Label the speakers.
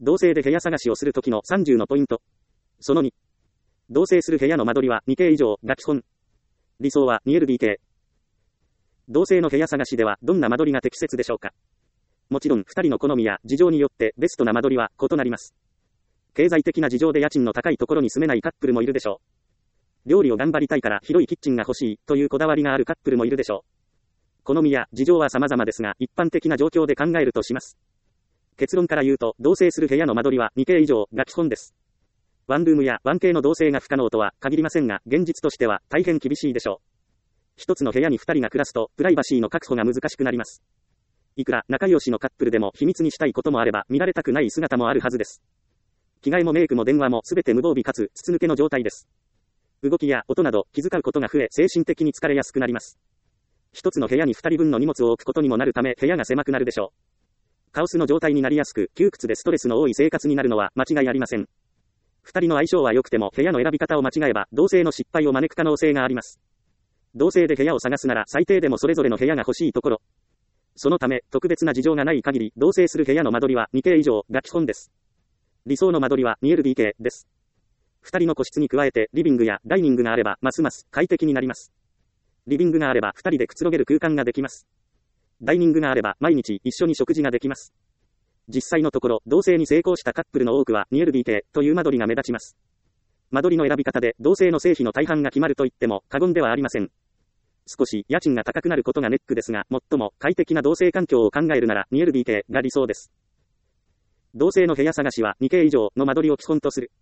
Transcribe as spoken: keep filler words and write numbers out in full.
Speaker 1: 同棲で部屋探しをするときのさんじゅうのポイント。そのに。同棲する部屋の間取りは にケー 以上が基本。理想は にエルディーケー。同棲の部屋探しではどんな間取りが適切でしょうか。もちろんふたりの好みや事情によってベストな間取りは異なります。経済的な事情で家賃の高いところに住めないカップルもいるでしょう。料理を頑張りたいから広いキッチンが欲しいというこだわりがあるカップルもいるでしょう。好みや事情は様々ですが、一般的な状況で考えるとします。結論から言うと、同棲する部屋の間取りは にケー 以上が基本です。ワンルームや ワンケー の同棲が不可能とは限りませんが、現実としては大変厳しいでしょう。一つの部屋にふたりが暮らすと、プライバシーの確保が難しくなります。いくら仲良しのカップルでも秘密にしたいこともあれば、見られたくない姿もあるはずです。着替えもメイクも電話もすべて無防備かつ筒抜けの状態です。動きや音など気遣うことが増え、精神的に疲れやすくなります。一つの部屋にふたりぶんの荷物を置くことにもなるため、部屋が狭くなるでしょう。カオスの状態になりやすく、窮屈でストレスの多い生活になるのは間違いありません。二人の相性は良くても、部屋の選び方を間違えば、同棲の失敗を招く可能性があります。同棲で部屋を探すなら、最低でもそれぞれの部屋が欲しいところ。そのため、特別な事情がない限り、同棲する部屋の間取りは にケー 以上が基本です。理想の間取りは にエルディーケー です。二人の個室に加えて、リビングやダイニングがあれば、ますます快適になります。リビングがあれば、二人でくつろげる空間ができます。ダイニングがあれば、毎日一緒に食事ができます。実際のところ、同棲に成功したカップルの多くは にエルディーケー という間取りが目立ちます。間取りの選び方で、同棲の成否の大半が決まると言っても過言ではありません。少し家賃が高くなることがネックですが、最も快適な同棲環境を考えるなら にエルディーケー が理想です。同棲の部屋探しは にケー 以上の間取りを基本とする。